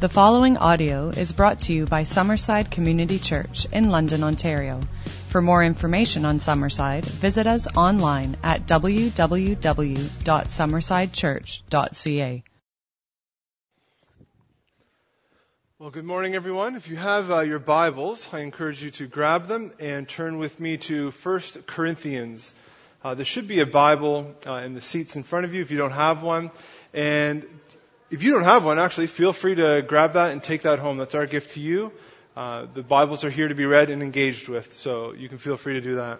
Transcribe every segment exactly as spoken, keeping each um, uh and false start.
The following audio is brought to you by Summerside Community Church in London, Ontario. For more information on Summerside, visit us online at w w w dot summerside church dot c a. Well, good morning, everyone. If you have uh, your Bibles, I encourage you to grab them and turn with me to First Corinthians. Uh, there should be a Bible uh, in the seats in front of you if you don't have one. And if you don't have one, actually, feel free to grab that and take that home. That's our gift to you. Uh, the Bibles are here to be read and engaged with, so you can feel free to do that.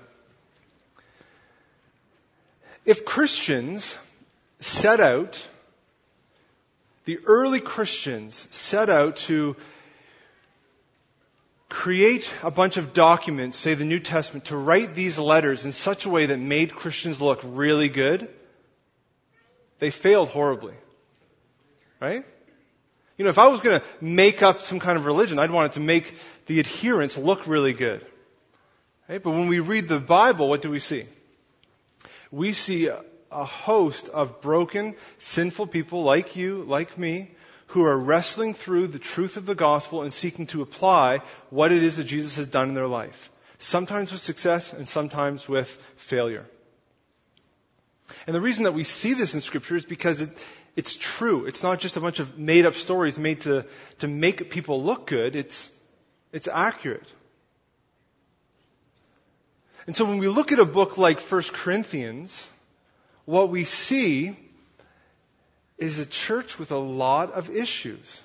If Christians set out, the early Christians set out to create a bunch of documents, say the New Testament, to write these letters in such a way that made Christians look really good, they failed horribly. Right? You know, if I was going to make up some kind of religion, I'd want it to make the adherents look really good. Right? But when we read the Bible, what do we see? We see a, a host of broken, sinful people like you, like me, who are wrestling through the truth of the gospel and seeking to apply what it is that Jesus has done in their life. Sometimes with success and sometimes with failure. And the reason that we see this in Scripture is because it, it's true. It's not just a bunch of made-up stories made to, to make people look good. It's, it's accurate. And so when we look at a book like First Corinthians, what we see is a church with a lot of issues.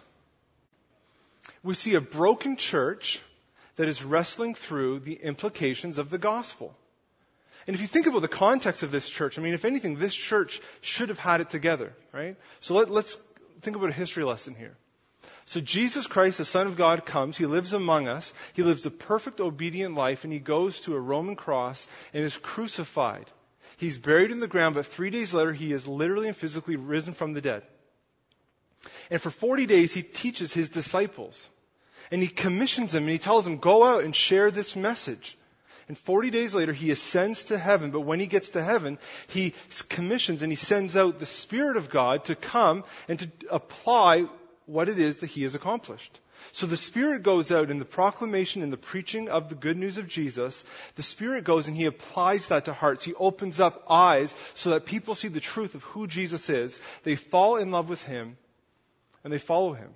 We see a broken church that is wrestling through the implications of the gospel. And if you think about the context of this church, I mean, if anything, this church should have had it together, right? So let, let's think about a history lesson here. So Jesus Christ, the Son of God, comes. He lives among us. He lives a perfect, obedient life, and he goes to a Roman cross and is crucified. He's buried in the ground, but three days later, he is literally and physically risen from the dead. And for forty days, he teaches his disciples. And he commissions them, and he tells them, go out and share this message. And forty days later, he ascends to heaven. But when he gets to heaven, he commissions and he sends out the Spirit of God to come and to apply what it is that he has accomplished. So the Spirit goes out in the proclamation and the preaching of the good news of Jesus. The Spirit goes and he applies that to hearts. He opens up eyes so that people see the truth of who Jesus is. They fall in love with him and they follow him.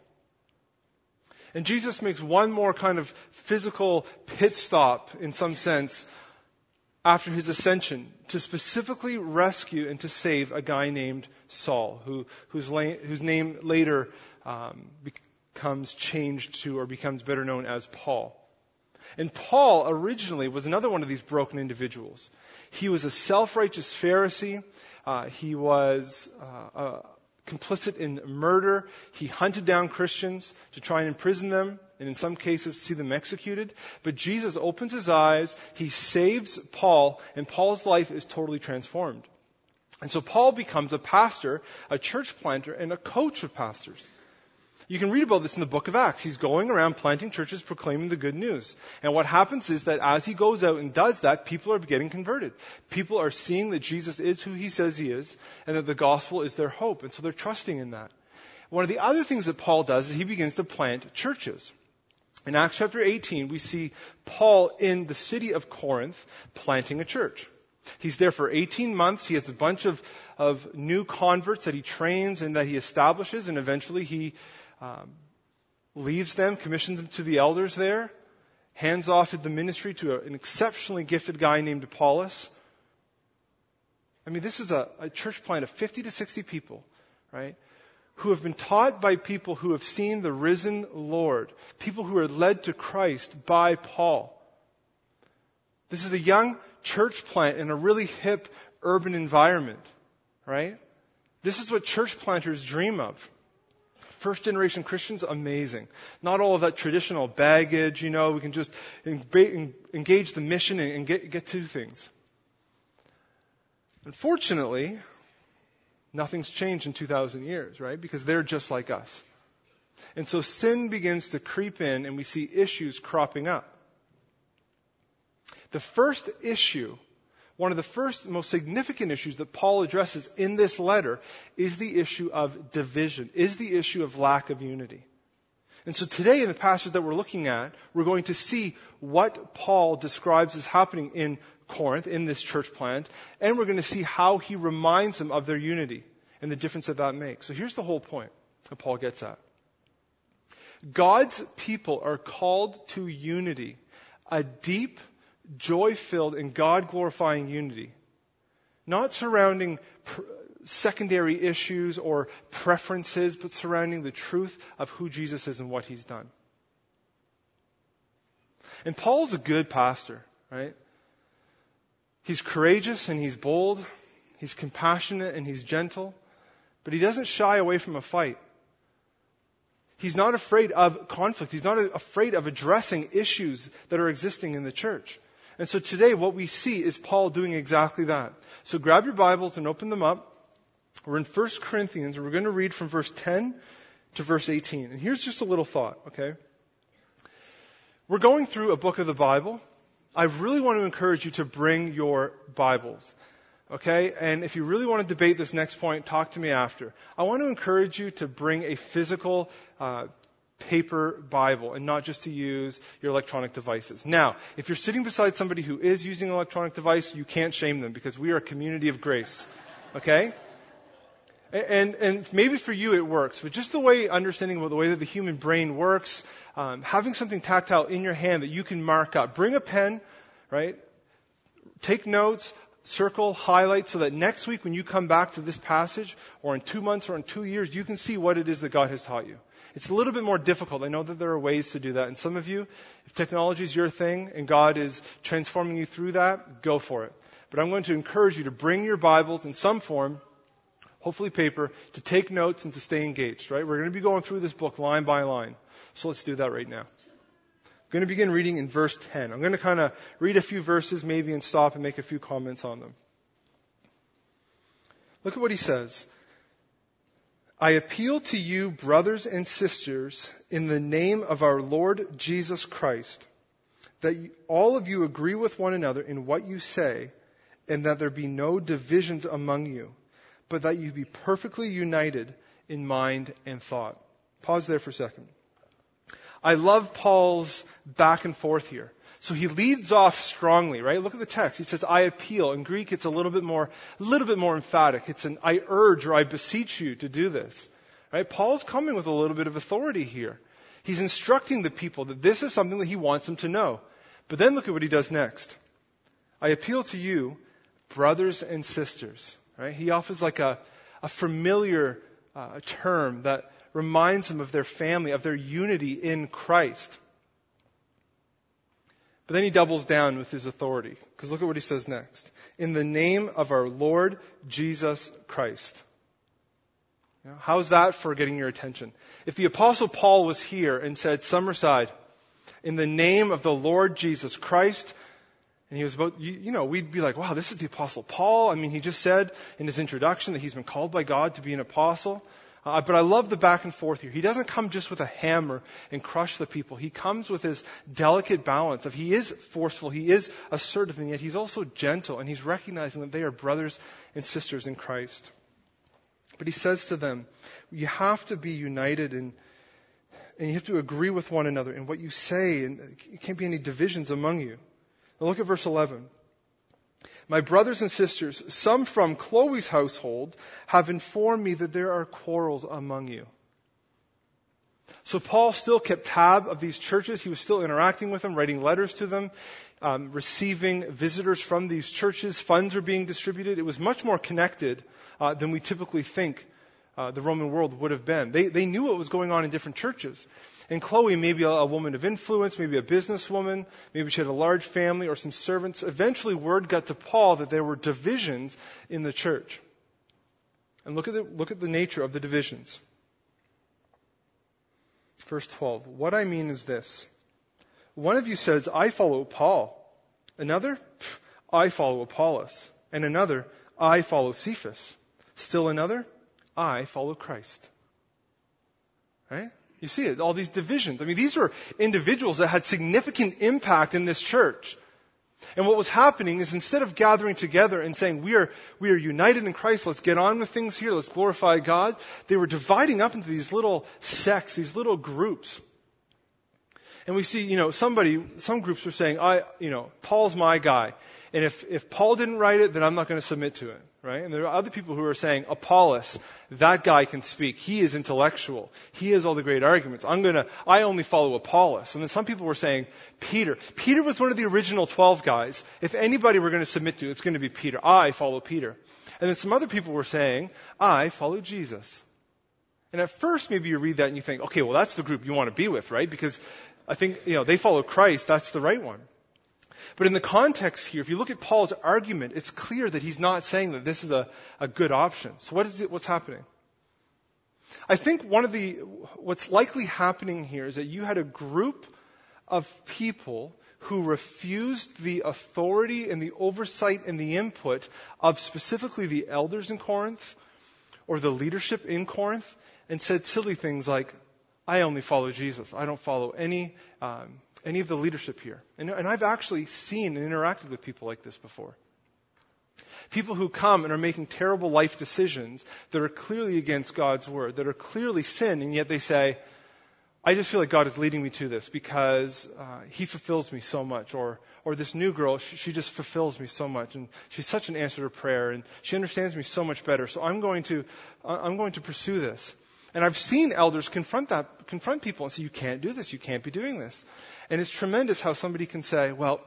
And Jesus makes one more kind of physical pit stop, in some sense, after his ascension, to specifically rescue and to save a guy named Saul, who, whose, la- whose name later um, becomes changed to, or becomes better known as Paul. And Paul originally was another one of these broken individuals. He was a self-righteous Pharisee. Uh, he was uh, a complicit in murder. He hunted down Christians to try and imprison them, and in some cases see them executed. But Jesus opens his eyes, he saves Paul, and Paul's life is totally transformed. And so Paul becomes a pastor, a church planter, and a coach of pastors. You can read about this in the book of Acts. He's going around planting churches, proclaiming the good news. And what happens is that as he goes out and does that, people are getting converted. People are seeing that Jesus is who he says he is, and that the gospel is their hope. And so they're trusting in that. One of the other things that Paul does is he begins to plant churches. In Acts chapter eighteen, we see Paul in the city of Corinth planting a church. He's there for eighteen months. He has a bunch of, of new converts that he trains and that he establishes, and eventually he Um, leaves them, commissions them to the elders there, hands off the ministry to a, an exceptionally gifted guy named Apollos. I mean, this is a, a church plant of fifty to sixty people, right, who have been taught by people who have seen the risen Lord, people who are led to Christ by Paul. This is a young church plant in a really hip urban environment, right? This is what church planters dream of. First generation Christians, amazing. Not all of that traditional baggage, you know, we can just engage the mission and get, get to things. Unfortunately, nothing's changed in two thousand years, right? Because they're just like us. And so sin begins to creep in and we see issues cropping up. The first issue One of the first, most significant issues that Paul addresses in this letter is the issue of division, is the issue of lack of unity. And so today in the passage that we're looking at, we're going to see what Paul describes as happening in Corinth, in this church plant, and we're going to see how he reminds them of their unity and the difference that that makes. So here's the whole point that Paul gets at. God's people are called to unity, a deep, joy-filled, and God-glorifying unity, not surrounding pr- secondary issues or preferences, but surrounding the truth of who Jesus is and what he's done. And Paul's a good pastor, right? He's courageous and he's bold. He's compassionate and he's gentle. But he doesn't shy away from a fight. He's not afraid of conflict. He's not afraid of addressing issues that are existing in the church. And so today what we see is Paul doing exactly that. So grab your Bibles and open them up. We're in First Corinthians, and we're going to read from verse ten to verse eighteen. And here's just a little thought, okay? We're going through a book of the Bible. I really want to encourage you to bring your Bibles, okay? And if you really want to debate this next point, talk to me after. I want to encourage you to bring a physical uh, paper Bible and not just to use your electronic devices. Now, if you're sitting beside somebody who is using an electronic device, you can't shame them because we are a community of grace, okay? And, and maybe for you it works, but just the way, understanding about the way that the human brain works, um, having something tactile in your hand that you can mark up. Bring a pen, right? Take notes, circle, highlight, so that next week when you come back to this passage, or in two months or in two years, you can see what it is that God has taught you. It's a little bit more difficult. I know that there are ways to do that. And some of you, if technology is your thing and God is transforming you through that, go for it. But I'm going to encourage you to bring your Bibles in some form, hopefully paper, to take notes and to stay engaged, right? We're going to be going through this book line by line. So let's do that right now. I'm going to begin reading in verse ten. I'm going to kind of read a few verses maybe and stop and make a few comments on them. Look at what he says. I appeal to you, brothers and sisters, in the name of our Lord Jesus Christ, that all of you agree with one another in what you say, and that there be no divisions among you, but that you be perfectly united in mind and thought. Pause there for a second. I love Paul's back and forth here. So he leads off strongly, right? Look at the text. He says, I appeal. In Greek, it's a little bit more, a little bit more emphatic. It's an I urge or I beseech you to do this, right? Paul's coming with a little bit of authority here. He's instructing the people that this is something that he wants them to know. But then look at what he does next. I appeal to you, brothers and sisters. Right? He offers like a, a familiar uh, term that reminds them of their family, of their unity in Christ. But then he doubles down with his authority. Because look at what he says next. In the name of our Lord Jesus Christ. You know, how's that for getting your attention? If the Apostle Paul was here and said, Summerside, in the name of the Lord Jesus Christ, and he was about, you, you know, we'd be like, wow, this is the Apostle Paul. I mean, he just said in his introduction that he's been called by God to be an apostle. Uh, but I love the back and forth here. He doesn't come just with a hammer and crush the people. He comes with his delicate balance of he is forceful, he is assertive, and yet he's also gentle, and he's recognizing that they are brothers and sisters in Christ. But he says to them, you have to be united in, and you have to agree with one another in what you say, and it can't be any divisions among you. Now look at verse eleven. My brothers and sisters, some from Chloe's household have informed me that there are quarrels among you. So Paul still kept tab of these churches. He was still interacting with them, writing letters to them, um, receiving visitors from these churches. Funds are being distributed. It was much more connected uh, than we typically think uh, the Roman world would have been. They, they knew what was going on in different churches. And Chloe, maybe a, a woman of influence, maybe a businesswoman, maybe she had a large family or some servants. Eventually word got to Paul that there were divisions in the church. And look at the, look at the nature of the divisions. Verse twelve. What I mean is this. One of you says, I follow Paul. Another, I follow Apollos. And another, I follow Cephas. Still another, I follow Christ. Right? You see it, all these divisions. I mean, these were individuals that had significant impact in this church. And what was happening is instead of gathering together and saying, we are, we are united in Christ, let's get on with things here, let's glorify God, they were dividing up into these little sects, these little groups. And we see, you know, somebody, some groups are saying, I, you know, Paul's my guy. And if, if Paul didn't write it, then I'm not going to submit to it, right? And there are other people who are saying, Apollos, that guy can speak. He is intellectual. He has all the great arguments. I'm going to, I only follow Apollos. And then some people were saying, Peter. Peter was one of the original twelve guys. If anybody we're going to submit to, it's going to be Peter. I follow Peter. And then some other people were saying, I follow Jesus. And at first, maybe you read that and you think, okay, well, that's the group you want to be with, right? Because I think, you know, they follow Christ. That's the right one. But in the context here, if you look at Paul's argument, it's clear that he's not saying that this is a, a good option. So what is it, what's happening? I think one of the, what's likely happening here is that you had a group of people who refused the authority and the oversight and the input of specifically the elders in Corinth or the leadership in Corinth and said silly things like, I only follow Jesus. I don't follow any um, any of the leadership here. And, and I've actually seen and interacted with people like this before. People who come and are making terrible life decisions that are clearly against God's word, that are clearly sin, and yet they say, I just feel like God is leading me to this because uh, he fulfills me so much. Or or this new girl, she, she just fulfills me so much. And she's such an answer to prayer. And she understands me so much better. So I'm going to I'm going to pursue this. And I've seen elders confront that, confront people and say, you can't do this, you can't be doing this. And it's tremendous how somebody can say, well,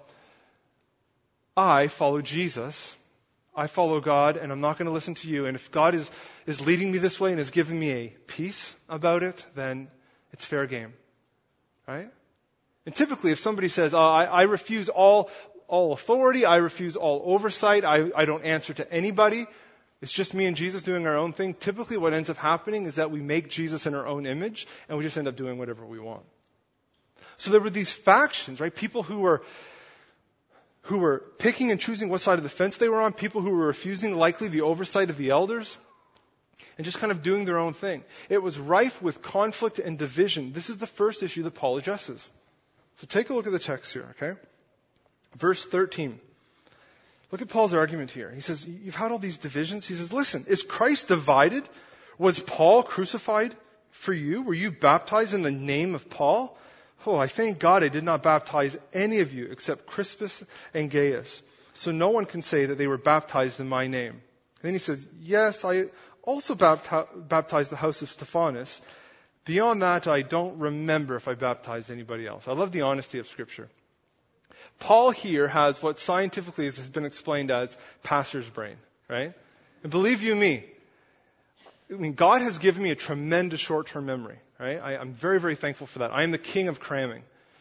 I follow Jesus, I follow God, and I'm not going to listen to you. And if God is, is leading me this way and is giving me a peace about it, then it's fair game. Right? And typically if somebody says, oh, I, I refuse all, all authority, I refuse all oversight, I, I don't answer to anybody, it's just me and Jesus doing our own thing. Typically what ends up happening is that we make Jesus in our own image and we just end up doing whatever we want. So there were these factions, right? People who were who were picking and choosing what side of the fence they were on, people who were refusing likely the oversight of the elders and just kind of doing their own thing. It was rife with conflict and division. This is the first issue that Paul addresses. So take a look at the text here, okay? Verse thirteen. Look at Paul's argument here. He says, you've had all these divisions. He says, listen, is Christ divided? Was Paul crucified for you? Were you baptized in the name of Paul? Oh, I thank God I did not baptize any of you except Crispus and Gaius. So no one can say that they were baptized in my name. And then he says, yes, I also bapti- baptized the house of Stephanas. Beyond that, I don't remember if I baptized anybody else. I love the honesty of Scripture. Paul here has what scientifically has been explained as pastor's brain, right? And believe you me, I mean, God has given me a tremendous short-term memory, right? I, I'm very, very thankful for that. I am the king of cramming.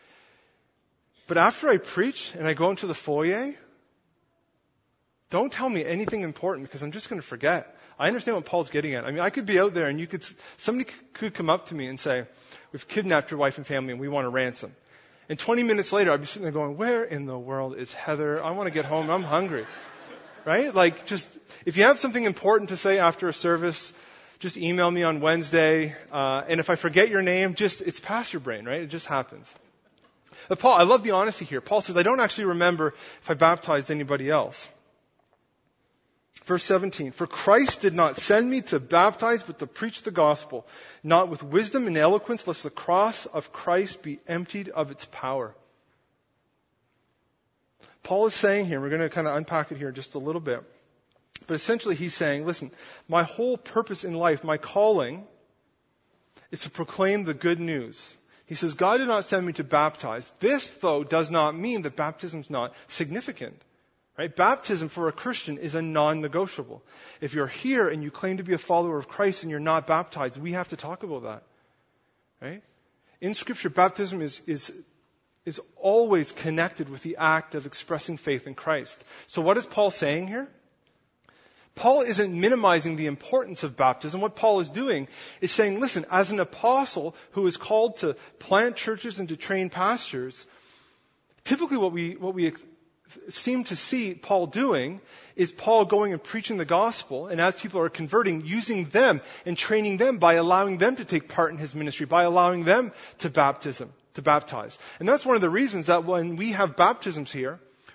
But after I preach and I go into the foyer, don't tell me anything important because I'm just going to forget. I understand what Paul's getting at. I mean, I could be out there and you could, somebody could come up to me and say, we've kidnapped your wife and family and we want a ransom. And twenty minutes later, I'd be sitting there going, where in the world is Heather? I want to get home. I'm hungry. Right? Like, just, if you have something important to say after a service, just email me on Wednesday. Uh, and if I forget your name, just, it's past your brain, right? It just happens. But Paul, I love the honesty here. Paul says, I don't actually remember if I baptized anybody else. Verse seventeen, for Christ did not send me to baptize, but to preach the gospel, not with wisdom and eloquence, lest the cross of Christ be emptied of its power. Paul is saying here, we're going to kind of unpack it here just a little bit, but essentially he's saying, listen, my whole purpose in life, my calling, is to proclaim the good news. He says, God did not send me to baptize. This, though, does not mean that baptism is not significant. Right? Baptism for a Christian is a non-negotiable. If you're here and you claim to be a follower of Christ and you're not baptized, we have to talk about that. Right? In Scripture, baptism is, is, is always connected with the act of expressing faith in Christ. So what is Paul saying here? Paul isn't minimizing the importance of baptism. What Paul is doing is saying, listen, as an apostle who is called to plant churches and to train pastors, typically what we, what we seem to see Paul doing is Paul going and preaching the gospel, and as people are converting, using them and training them by allowing them to take part in his ministry, by allowing them to baptism, to baptize. And that's one of the reasons that when we have baptisms here,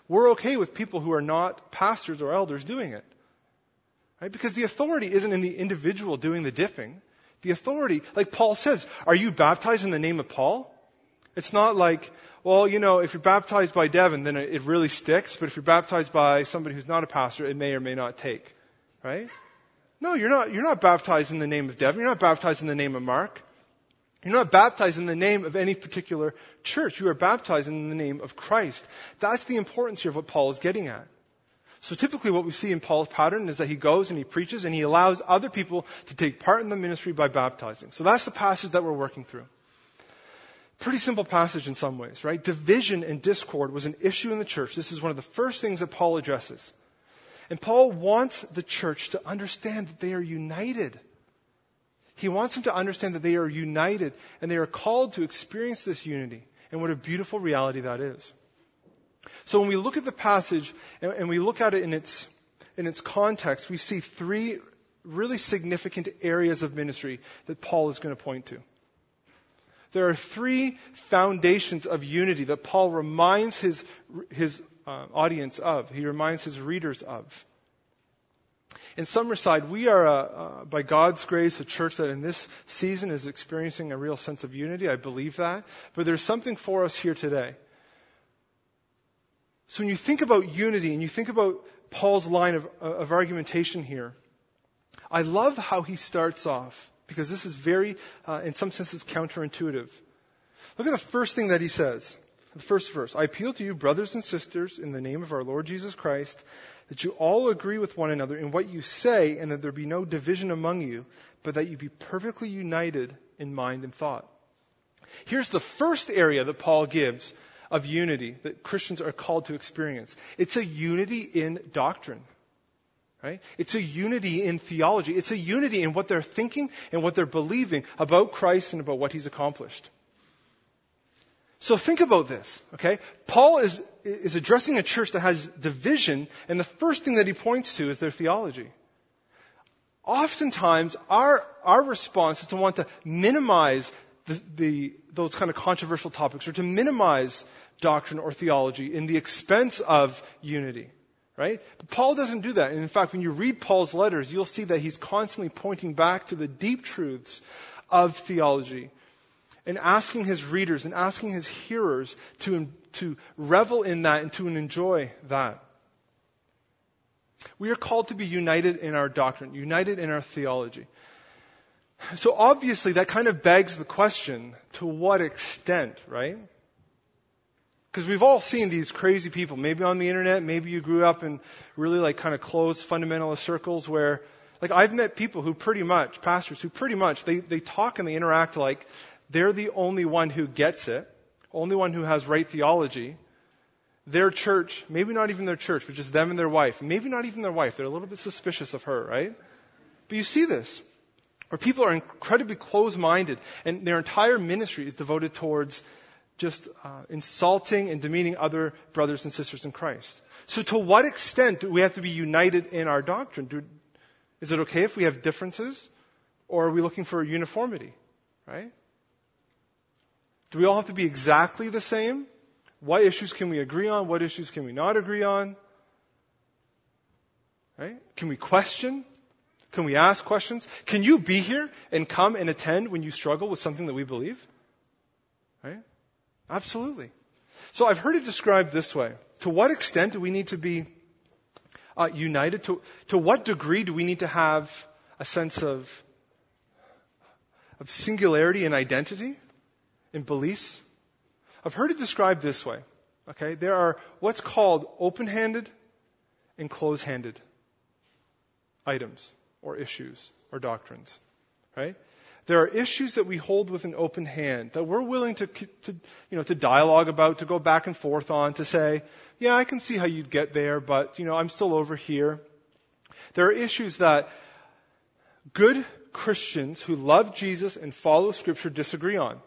We're okay with people who are not pastors or elders doing it. Right? Because the authority isn't in the individual doing the dipping. The authority, like Paul says, are you baptized in the name of Paul? It's not like, well, you know, if you're baptized by Devin, then it really sticks. But if you're baptized by somebody who's not a pastor, it may or may not take. Right? No, you're not, you're not baptized in the name of Devin. You're not baptized in the name of Mark. You're not baptized in the name of any particular church. You are baptized in the name of Christ. That's the importance here of what Paul is getting at. So typically what we see in Paul's pattern is that he goes and he preaches and he allows other people to take part in the ministry by baptizing. So that's the passage that we're working through. Pretty simple passage in some ways, right? Division and discord was an issue in the church. This is one of the first things that Paul addresses. And Paul wants the church to understand that they are united. He wants them to understand that they are united and they are called to experience this unity. And what a beautiful reality that is. So when we look at the passage and, and we look at it in its, in its context, we see three really significant areas of ministry that Paul is going to point to. There are three foundations of unity that Paul reminds his, his uh, audience of. He reminds his readers of. In Summerside, we are, uh, uh, by God's grace, a church that in this season is experiencing a real sense of unity. I believe that. But there's something for us here today. So when you think about unity and you think about Paul's line of, of argumentation here, I love how he starts off, because this is very, uh, in some senses, counterintuitive. Look at the first thing that he says, the first verse. I appeal to you, brothers and sisters, in the name of our Lord Jesus Christ, that you all agree with one another in what you say, and that there be no division among you, but that you be perfectly united in mind and thought. Here's the first area that Paul gives of unity that Christians are called to experience. It's a unity in doctrine. Right? It's a unity in theology. It's a unity in what they're thinking and what they're believing about Christ and about what he's accomplished. So think about this, okay? Paul is, is addressing a church that has division, and the first thing that he points to is their theology. Oftentimes, our, our response is to want to minimize the, the, those kind of controversial topics, or to minimize doctrine or theology in the expense of unity. Right? But Paul doesn't do that. And in fact, when you read Paul's letters, you'll see that he's constantly pointing back to the deep truths of theology and asking his readers and asking his hearers to, to revel in that and to enjoy that. We are called to be united in our doctrine, united in our theology. So obviously that kind of begs the question, to what extent, right? Because we've all seen these crazy people, maybe on the internet, maybe you grew up in really like kind of closed fundamentalist circles where, like I've met people who pretty much, pastors who pretty much, they, they talk and they interact like they're the only one who gets it, only one who has right theology. Their church, maybe not even their church, but just them and their wife, maybe not even their wife, they're a little bit suspicious of her, right? But you see this, where people are incredibly close-minded and their entire ministry is devoted towards just uh, insulting and demeaning other brothers and sisters in Christ. So to what extent do we have to be united in our doctrine? Do, is it okay if we have differences? Or are we looking for uniformity? Right? Do we all have to be exactly the same? What issues can we agree on? What issues can we not agree on? Right? Can we question? Can we ask questions? Can you be here and come and attend when you struggle with something that we believe? Right? Absolutely. So I've heard it described this way. To what extent do we need to be uh, united? To, to what degree do we need to have a sense of, of singularity and identity in beliefs? I've heard it described this way. Okay, there are what's called open-handed and closed-handed items or issues or doctrines. Right? There are issues that we hold with an open hand that we're willing to, to, you know, to dialogue about, to go back and forth on, to say, yeah, I can see how you'd get there, but, you know, I'm still over here. There are issues that good Christians who love Jesus and follow Scripture disagree on.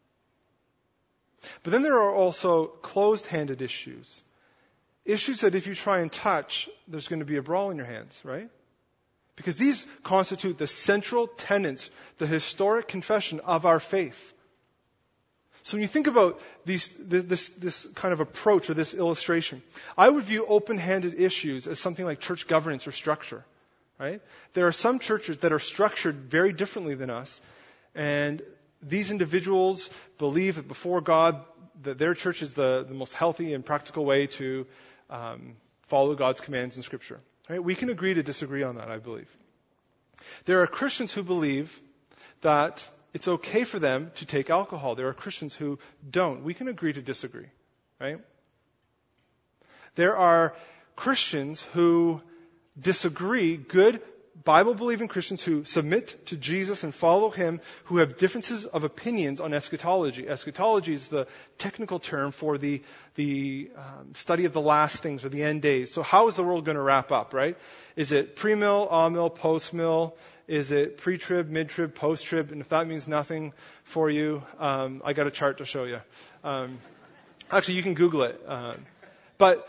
But then there are also closed-handed issues. Issues that if you try and touch, there's going to be a brawl in your hands, right? Because these constitute the central tenets, the historic confession of our faith. So when you think about these, this, this kind of approach or this illustration, I would view open-handed issues as something like church governance or structure, right? There are some churches that are structured very differently than us, and these individuals believe that before God, that their church is the, the most healthy and practical way to um, follow God's commands in Scripture. Right? We can agree to disagree on that, I believe. There are Christians who believe that it's okay for them to take alcohol. There are Christians who don't. We can agree to disagree, right? There are Christians who disagree, good Bible-believing Christians who submit to Jesus and follow Him, who have differences of opinions on eschatology. Eschatology is the technical term for the the um, study of the last things or the end days. So how is the world going to wrap up, right? Is it pre-mill, all-mill, post-mill? Is it pre-trib, mid-trib, post-trib? And if that means nothing for you, um, I got a chart to show you. Um, actually, you can Google it. Uh, but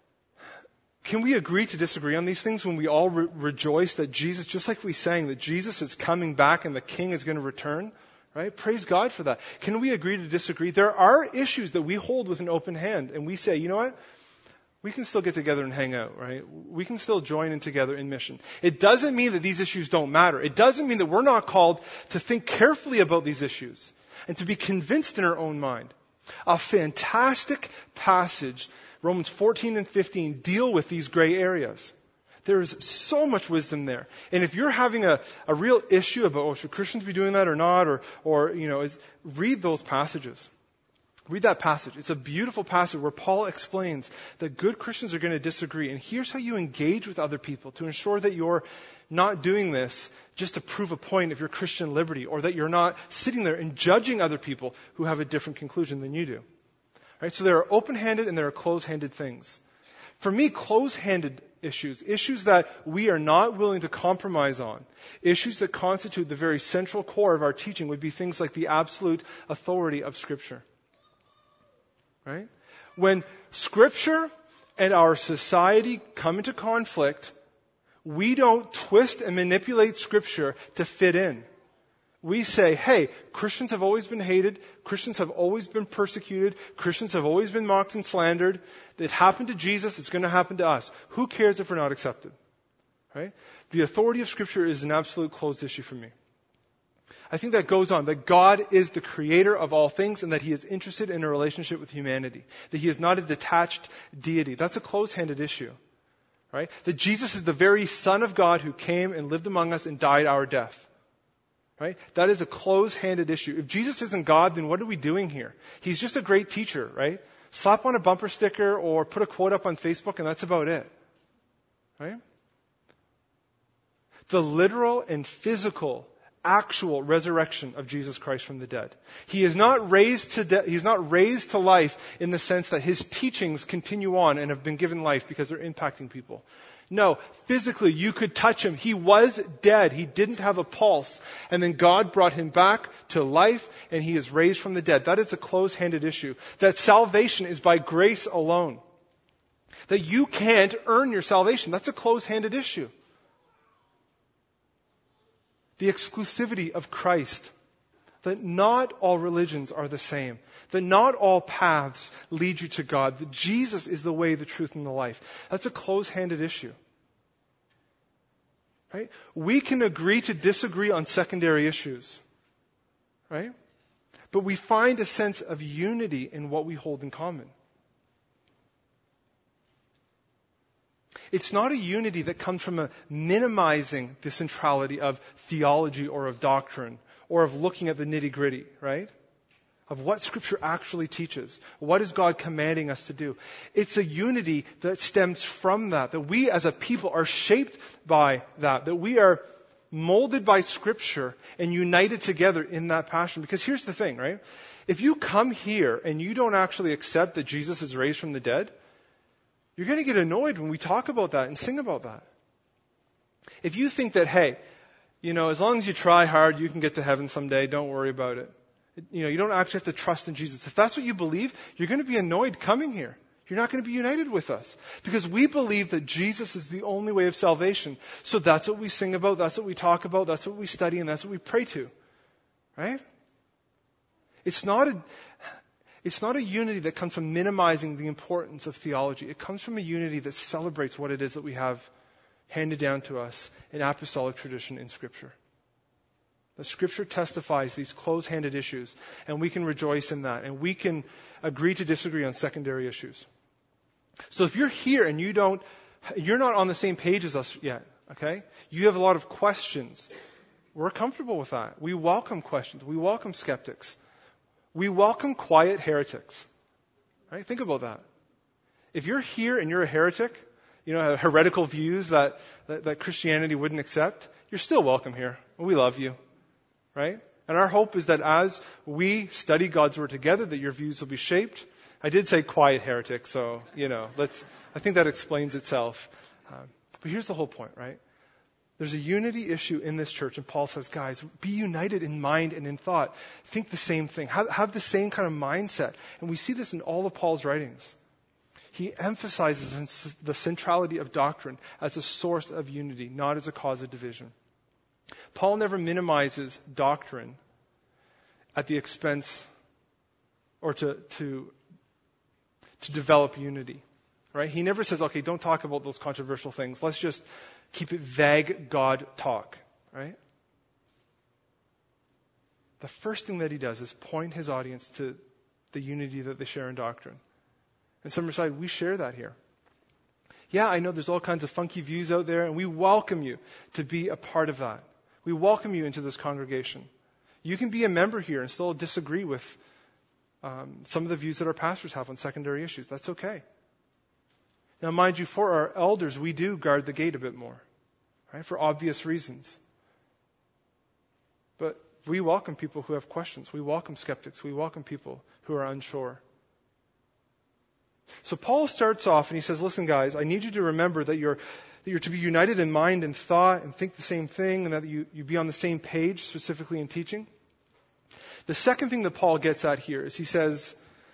can we agree to disagree on these things when we all re- rejoice that Jesus, just like we sang, that Jesus is coming back and the King is going to return? Right? Praise God for that. Can we agree to disagree? There are issues that we hold with an open hand, and we say, you know what? We can still get together and hang out, right? We can still join in together in mission. It doesn't mean that these issues don't matter. It doesn't mean that we're not called to think carefully about these issues and to be convinced in our own mind. A fantastic passage, Romans fourteen and fifteen, deal with these gray areas. There is so much wisdom there. And if you're having a, a real issue about, oh, should Christians be doing that or not, or, or you know, is, read those passages. Read that passage. It's a beautiful passage where Paul explains that good Christians are going to disagree. And here's how you engage with other people to ensure that you're not doing this just to prove a point of your Christian liberty, or that you're not sitting there and judging other people who have a different conclusion than you do. Right? So there are open-handed and there are closed-handed things. For me, closed-handed issues, issues that we are not willing to compromise on, issues that constitute the very central core of our teaching would be things like the absolute authority of Scripture. Right? When Scripture and our society come into conflict, we don't twist and manipulate Scripture to fit in. We say, hey, Christians have always been hated. Christians have always been persecuted. Christians have always been mocked and slandered. It happened to Jesus. It's going to happen to us. Who cares if we're not accepted? Right? The authority of Scripture is an absolute closed issue for me. I think that goes on, that God is the creator of all things and that He is interested in a relationship with humanity. That He is not a detached deity. That's a closed-handed issue. Right? That Jesus is the very Son of God who came and lived among us and died our death. Right? That is a closed-handed issue. If Jesus isn't God, then what are we doing here? He's just a great teacher, right? Slap on a bumper sticker or put a quote up on Facebook and that's about it. Right? The literal and physical actual resurrection of Jesus Christ from the dead. He is not raised to de- He's not raised to life in the sense that His teachings continue on and have been given life because they're impacting people. No, physically you could touch Him. He was dead. He didn't have a pulse. And then God brought Him back to life and He is raised from the dead. That is a closed-handed issue. That salvation is by grace alone. That you can't earn your salvation. That's a closed-handed issue. The exclusivity of Christ. That not all religions are the same. That not all paths lead you to God. That Jesus is the way, the truth, and the life. That's a closed-handed issue. Right? We can agree to disagree on secondary issues. Right? But we find a sense of unity in what we hold in common. It's not a unity that comes from a minimizing the centrality of theology or of doctrine or of looking at the nitty-gritty, right? Of what Scripture actually teaches. What is God commanding us to do? It's a unity that stems from that, that we as a people are shaped by that, that we are molded by Scripture and united together in that passion. Because here's the thing, right? If you come here and you don't actually accept that Jesus is raised from the dead, you're going to get annoyed when we talk about that and sing about that. If you think that, hey, you know, as long as you try hard, you can get to heaven someday, don't worry about it. You know, you don't actually have to trust in Jesus. If that's what you believe, you're going to be annoyed coming here. You're not going to be united with us. Because we believe that Jesus is the only way of salvation. So that's what we sing about, that's what we talk about, that's what we study, and that's what we pray to. Right? It's not a, it's not a unity that comes from minimizing the importance of theology. It comes from a unity that celebrates what it is that we have handed down to us in apostolic tradition in Scripture. The Scripture testifies these close-handed issues, and we can rejoice in that, and we can agree to disagree on secondary issues. So if you're here and you don't, you're not on the same page as us yet, okay? You have a lot of questions. We're comfortable with that. We welcome questions. We welcome skeptics. We welcome quiet heretics. Right? Think about that. If you're here and you're a heretic, you know, have heretical views that, that, that Christianity wouldn't accept, you're still welcome here. We love you. Right? And our hope is that as we study God's Word together, that your views will be shaped. I did say quiet heretic, so, you know, let's, I think that explains itself. Um, but here's the whole point, right? There's a unity issue in this church, and Paul says, guys, be united in mind and in thought. Think the same thing. Have, have the same kind of mindset. And we see this in all of Paul's writings. He emphasizes the centrality of doctrine as a source of unity, not as a cause of division. Paul never minimizes doctrine at the expense or to, to, to develop unity. Right? He never says, okay, don't talk about those controversial things. Let's just keep it vague God talk. Right? The first thing that he does is point his audience to the unity that they share in doctrine. And Summerside, we share that here. Yeah, I know there's all kinds of funky views out there, and we welcome you to be a part of that. We welcome you into this congregation. You can be a member here and still disagree with um, some of the views that our pastors have on secondary issues. That's okay. Now, mind you, for our elders, we do guard the gate a bit more, right? For obvious reasons. But we welcome people who have questions. We welcome skeptics. We welcome people who are unsure. So Paul starts off and he says, listen, guys, I need you to remember that you're that you're to be united in mind and thought and think the same thing, and that you, you be on the same page, specifically in teaching. The second thing that Paul gets at here is he says,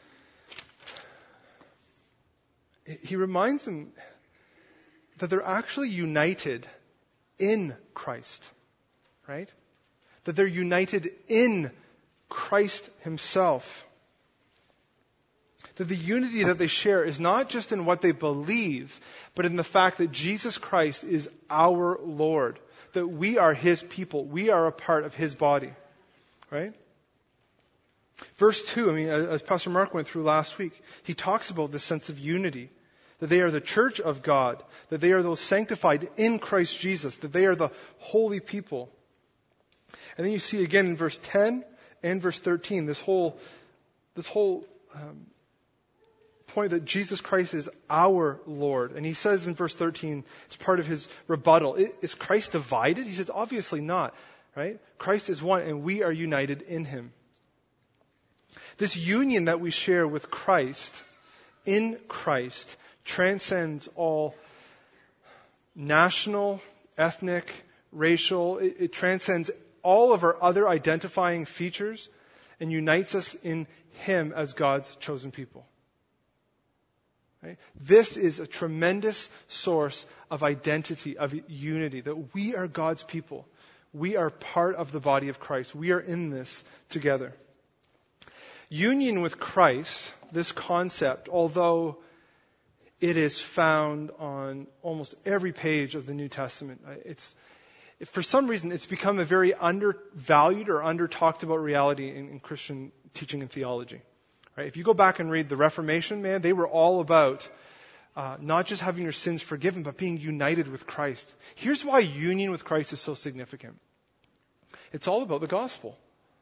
he reminds them that they're actually united in Christ, right? That they're united in Christ himself. That the unity that they share is not just in what they believe, but in the fact that Jesus Christ is our Lord. That we are his people. We are a part of his body. Right? Verse two, I mean, as Pastor Mark went through last week, he talks about this sense of unity. That they are the church of God. That they are those sanctified in Christ Jesus. That they are the holy people. And then you see again in verse ten and verse thirteen, this whole, this whole, um, point that Jesus Christ is our Lord. And he says in verse thirteen, it's part of his rebuttal, is Christ divided? He says, obviously not, right? Christ is one and we are united in him. This union that we share with Christ, in Christ, transcends all national, ethnic, racial. It, it transcends all of our other identifying features and unites us in him as God's chosen people. Right? This is a tremendous source of identity, of unity, that we are God's people. We are part of the body of Christ. We are in this together. Union with Christ, this concept, although it is found on almost every page of the New Testament, it's, for some reason, it's become a very undervalued or under-talked about reality in, in Christian teaching and theology. Right? If you go back and read the Reformation, man, they were all about uh, not just having your sins forgiven, but being united with Christ. Here's why union with Christ is so significant. It's all about the gospel.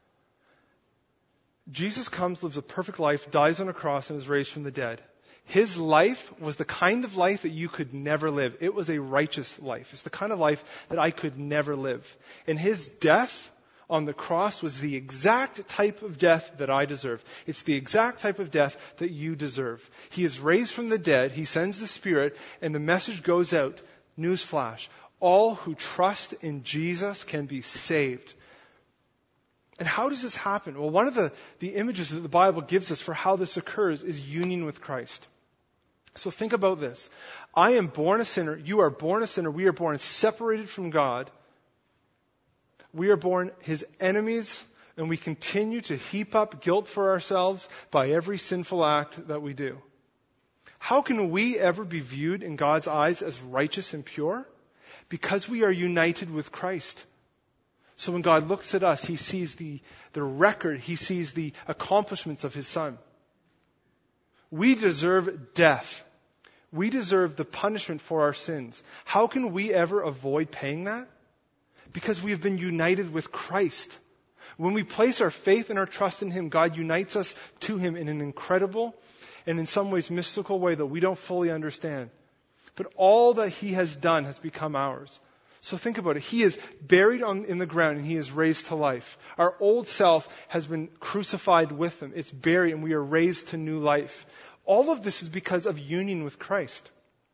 Jesus comes, lives a perfect life, dies on a cross, and is raised from the dead. His life was the kind of life that you could never live. It was a righteous life. It's the kind of life that I could never live. And his death on the cross was the exact type of death that I deserve. It's the exact type of death that you deserve. He is raised from the dead. He sends the Spirit, and the message goes out. Newsflash. All who trust in Jesus can be saved. And how does this happen? Well, one of the, the images that the Bible gives us for how this occurs is union with Christ. So think about this. I am born a sinner. You are born a sinner. We are born separated from God. We are born his enemies. And we continue to heap up guilt for ourselves by every sinful act that we do. How can we ever be viewed in God's eyes as righteous and pure? Because we are united with Christ. So when God looks at us, he sees the, the record, he sees the accomplishments of his Son. We deserve death. We deserve the punishment for our sins. How can we ever avoid paying that? Because we have been united with Christ. When we place our faith and our trust in him, God unites us to him in an incredible and in some ways mystical way that we don't fully understand. But all that he has done has become ours. So think about it. He is buried on, in the ground and he is raised to life. Our old self has been crucified with him. It's buried and we are raised to new life. All of this is because of union with Christ.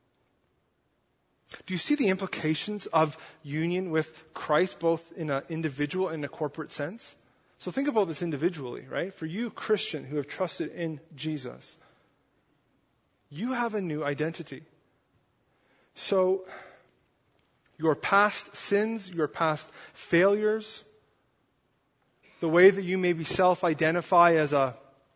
Do you see the implications of union with Christ, both in an individual and a corporate sense? So think about this individually, right? For you, Christian, who have trusted in Jesus, you have a new identity. So your past sins, your past failures, the way that you maybe self-identify as a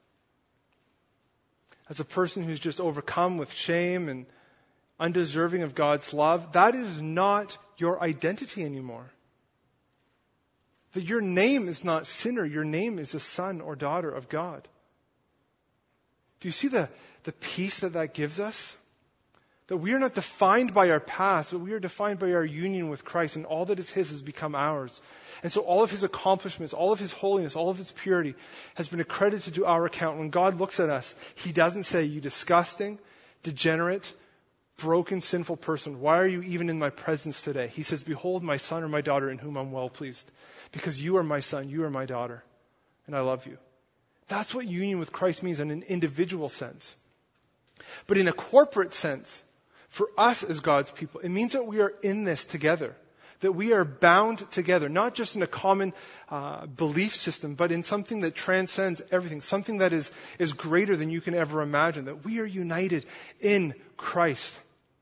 as a person who's just overcome with shame and undeserving of God's love, that is not your identity anymore. That your name is not sinner, your name is a son or daughter of God. Do you see the, the peace that that gives us? That we are not defined by our past, but we are defined by our union with Christ, and all that is his has become ours. And so all of his accomplishments, all of his holiness, all of his purity has been accredited to our account. When God looks at us, he doesn't say, you disgusting, degenerate, broken, sinful person, why are you even in my presence today? He says, behold my son or my daughter in whom I'm well pleased. Because you are my son, you are my daughter, and I love you. That's what union with Christ means in an individual sense. But in a corporate sense, for us as God's people, it means that we are in this together. That we are bound together, not just in a common uh, belief system, but in something that transcends everything, something that is, is greater than you can ever imagine, that we are united in Christ.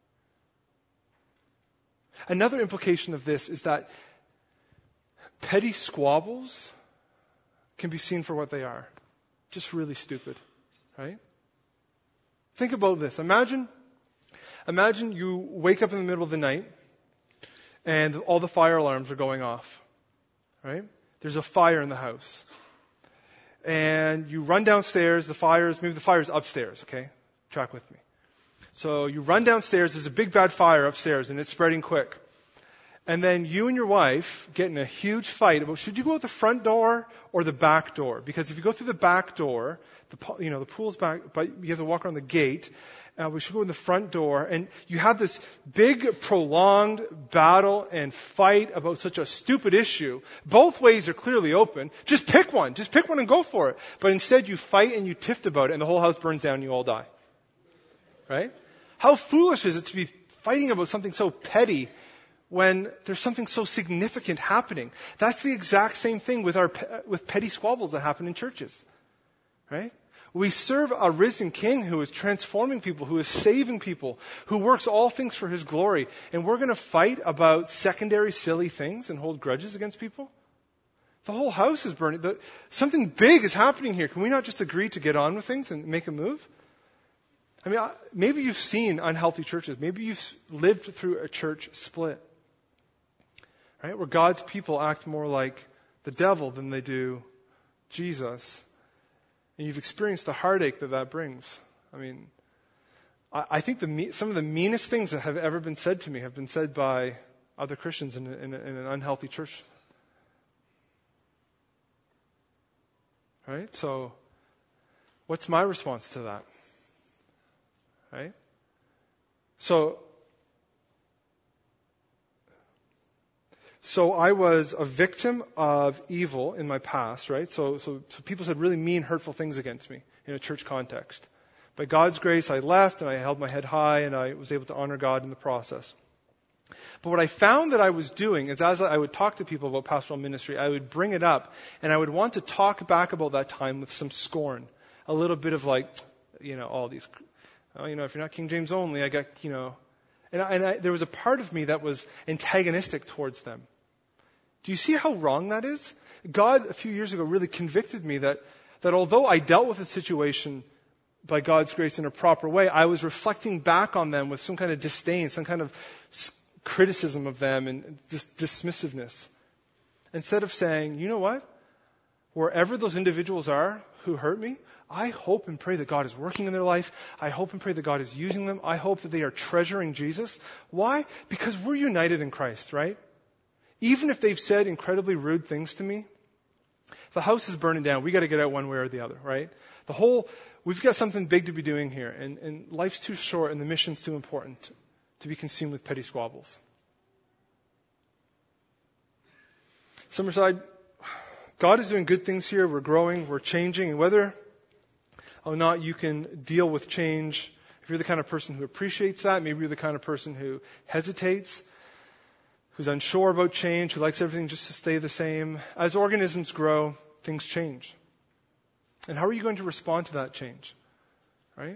Another implication of this is that petty squabbles can be seen for what they are. Just really stupid, right? Think about this. Imagine, imagine you wake up in the middle of the night and all the fire alarms are going off, right? There's a fire in the house. And you run downstairs, the fire's, maybe the fire's upstairs, okay? Track with me. So you run downstairs, there's a big bad fire upstairs and it's spreading quick. And then you and your wife get in a huge fight about should you go out the front door or the back door? Because if you go through the back door, the you know the pool's back, but you have to walk around the gate. Uh, we should go in the front door. And you have this big, prolonged battle and fight about such a stupid issue. Both ways are clearly open. Just pick one. Just pick one and go for it. But instead you fight and you tiff about it and the whole house burns down and you all die. Right? How foolish is it to be fighting about something so petty when there's something so significant happening? That's the exact same thing with our with petty squabbles that happen in churches. Right? We serve a risen King who is transforming people, who is saving people, who works all things for his glory. And we're going to fight about secondary silly things and hold grudges against people? The whole house is burning. The, something big is happening here. Can we not just agree to get on with things and make a move? I mean, maybe you've seen unhealthy churches. Maybe you've lived through a church split, right? Where God's people act more like the devil than they do Jesus. And you've experienced the heartache that that brings. I mean, I, I think the some of the meanest things that have ever been said to me have been said by other Christians in, in, in an unhealthy church. Right? So, what's my response to that? Right? So, so I was a victim of evil in my past, right? So, so, so people said really mean, hurtful things against me in a church context. By God's grace, I left and I held my head high and I was able to honor God in the process. But what I found that I was doing is as I would talk to people about pastoral ministry, I would bring it up and I would want to talk back about that time with some scorn. A little bit of like, you know, all these... Oh, you know, if you're not King James only, I got, you know, and, I, and I, there was a part of me that was antagonistic towards them. Do you see how wrong that is? God, a few years ago, really convicted me that, that although I dealt with a situation by God's grace in a proper way, I was reflecting back on them with some kind of disdain, some kind of criticism of them and dis- dismissiveness. Instead of saying, you know what? Wherever those individuals are who hurt me, I hope and pray that God is working in their life. I hope and pray that God is using them. I hope that they are treasuring Jesus. Why? Because we're united in Christ, right? Even if they've said incredibly rude things to me, if the house is burning down, we got to get out one way or the other, right? The whole, we've got something big to be doing here, and, and life's too short and the mission's too important to be consumed with petty squabbles. Summerside, God is doing good things here. We're growing, we're changing, and whether or not you can deal with change, if you're the kind of person who appreciates that, maybe you're the kind of person who hesitates, who's unsure about change, who likes everything just to stay the same. As organisms grow, things change. And how are you going to respond to that change? Right?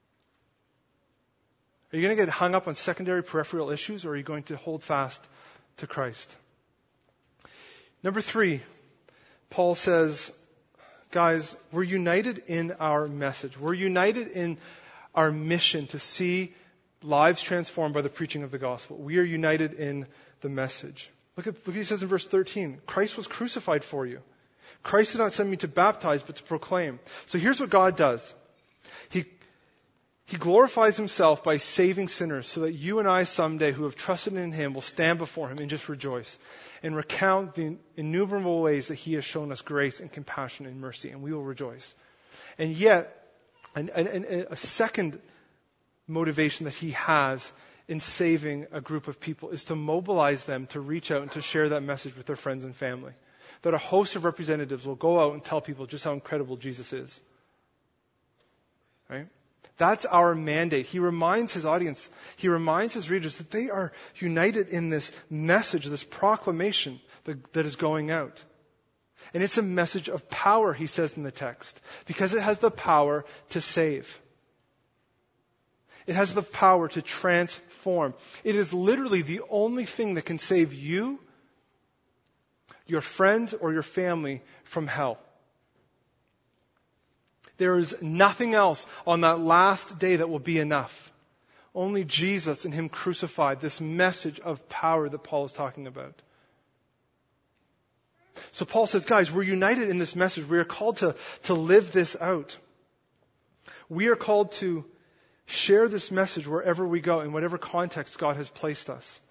Are you going to get hung up on secondary peripheral issues, or are you going to hold fast to Christ? Number three, Paul says, guys, we're united in our message. We're united in our mission to see lives transformed by the preaching of the gospel. We are united in the message. Look at, look what he says in verse thirteen. Christ was crucified for you. Christ did not send me to baptize, but to proclaim. So here's what God does. He, he glorifies himself by saving sinners so that you and I someday who have trusted in him will stand before him and just rejoice and recount the innumerable ways that he has shown us grace and compassion and mercy, and we will rejoice. And yet, an, an, an, a second motivation that he has in saving a group of people is to mobilize them to reach out and to share that message with their friends and family. That a host of representatives will go out and tell people just how incredible Jesus is. Right? That's our mandate. He reminds his audience, he reminds his readers that they are united in this message, this proclamation that, that is going out. And it's a message of power, he says in the text, because it has the power to save. It has the power to transform. It is literally the only thing that can save you, your friends, or your family from hell. There is nothing else on that last day that will be enough. Only Jesus and him crucified, this message of power that Paul is talking about. So Paul says, guys, we're united in this message. We are called to, to live this out. We are called to share this message wherever we go, in whatever context God has placed us.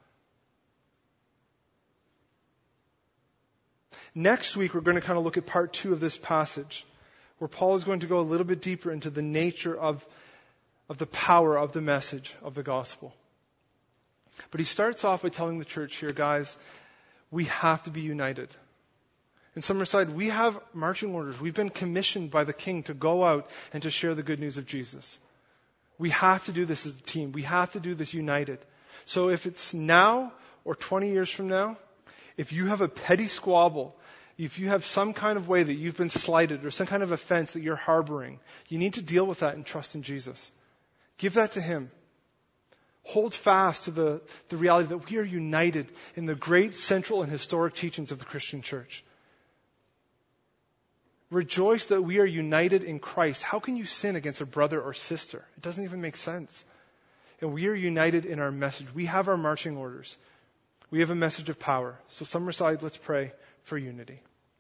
Next week, we're going to kind of look at part two of this passage, where Paul is going to go a little bit deeper into the nature of, of the power of the message of the gospel. But he starts off by telling the church here, guys, we have to be united. In Summerside, we have marching orders. We've been commissioned by the King to go out and to share the good news of Jesus. We have to do this as a team. We have to do this united. So if it's now or twenty years from now, if you have a petty squabble, if you have some kind of way that you've been slighted or some kind of offense that you're harboring, you need to deal with that and trust in Jesus. Give that to him. Hold fast to the, the reality that we are united in the great central and historic teachings of the Christian church. Rejoice that we are united in Christ. How can you sin against a brother or sister? It doesn't even make sense. And we are united in our message. We have our marching orders. We have a message of power. So Summerside, let's pray for unity.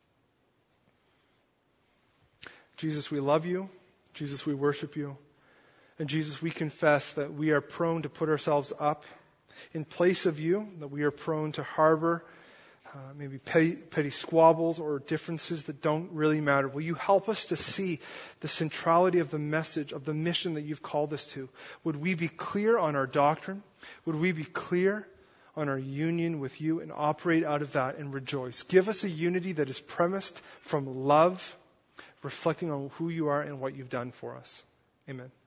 Jesus, we love you. Jesus, we worship you. And Jesus, we confess that we are prone to put ourselves up in place of you, that we are prone to harbor uh, maybe petty, petty squabbles or differences that don't really matter. Will you help us to see the centrality of the message, of the mission that you've called us to? Would we be clear on our doctrine? Would we be clear on our union with you and operate out of that and rejoice? Give us a unity that is premised from love, reflecting on who you are and what you've done for us. Amen.